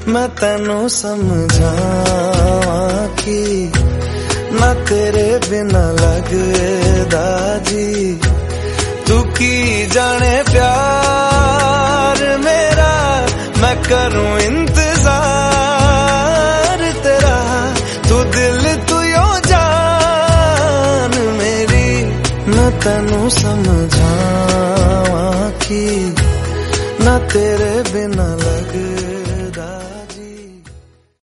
मैं तेनू समझावां कि ना तेरे बिना लगदा जी। तू की जाने प्यार मेरा, मैं करूं इंतजार तेरा। तू दिल तू यो जान मेरी, मैं तेनू समझावां कि ना तेरे बिना लगदा।